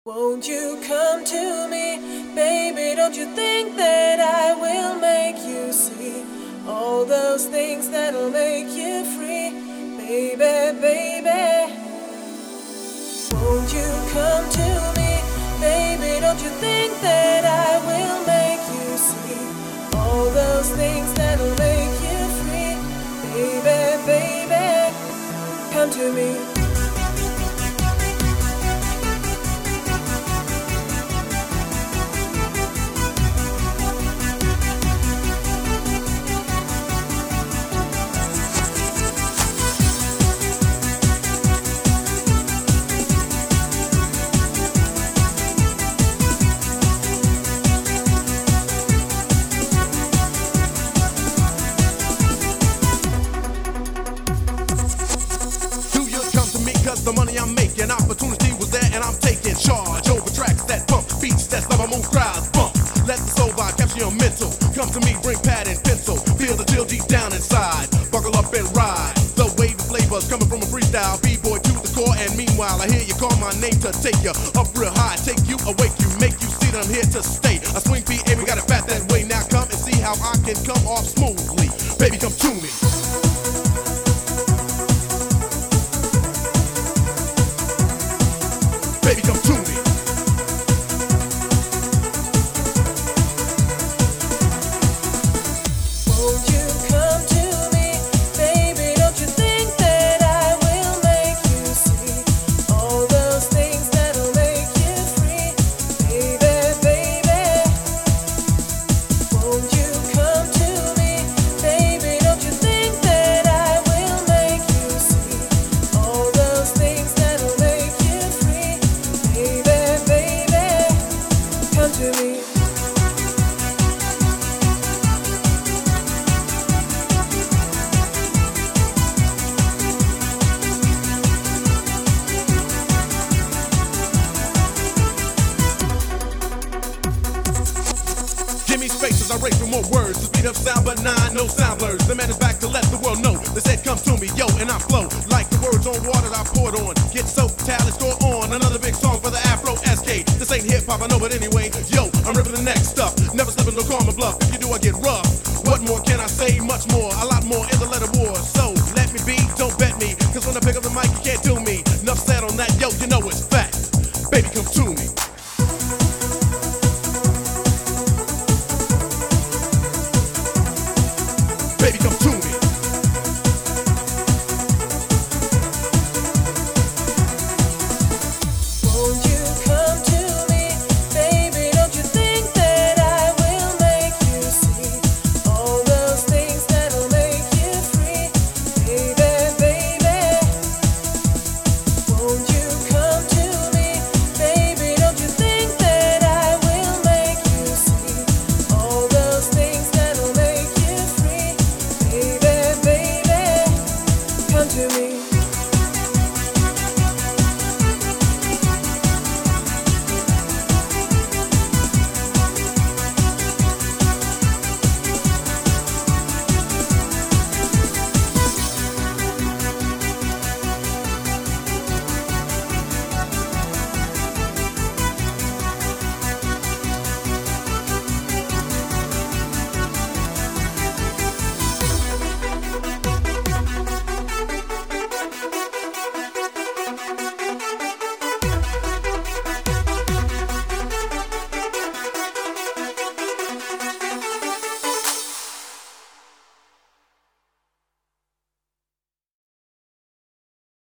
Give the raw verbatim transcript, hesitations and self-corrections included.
Won't you come to me, baby? Don't you think that I will make you see all those things that'll make you free, baby, baby? Won't you come to me, baby? Don't you think that I will make you see all those things that'll make you free, baby, baby? Come to me. Cause the money I'm making, opportunity was there and I'm taking charge over tracks that pump, beats that never move, crowds bump. Let the soul vibe capture your mental. Come to me, bring pad and pencil. Feel the chill deep down inside. Buckle up and ride. The wave of flavors coming from a freestyle B-boy to the core. And meanwhile, I hear you call my name to take you up real high, take you, awake you, make you see that I'm here to stay. I swing P A, we got it fat that way. Now come and see how I can come off smoothly. Baby, come to me. Baby, come to me. Won't you come to me, baby? Don't you think that I will make you see all those things that'll make you free, baby, baby? Won't you come to me, baby? Don't you think that I will make you see all those things that'll make you free, baby, baby? Come to me. Give me space as I race with more words. The speed of sound, but nine, no sound blurs. The man is back to let the world know. They said, come to me, yo, and I flow like the words on water that I poured on. Get soaked, talent, score on. Another big song for the Afro S K. This ain't hip hop, I know, but anyway, yo, I'm ripping the next up. Never slipping, no call my bluff. If you do, I get rough. What more can I say? Much more, a lot more in the letter war. So let me be, don't bet me. Cause when I pick up the mic, you can't do me. Enough said on that, yo, you know it's fact. Baby, come to me.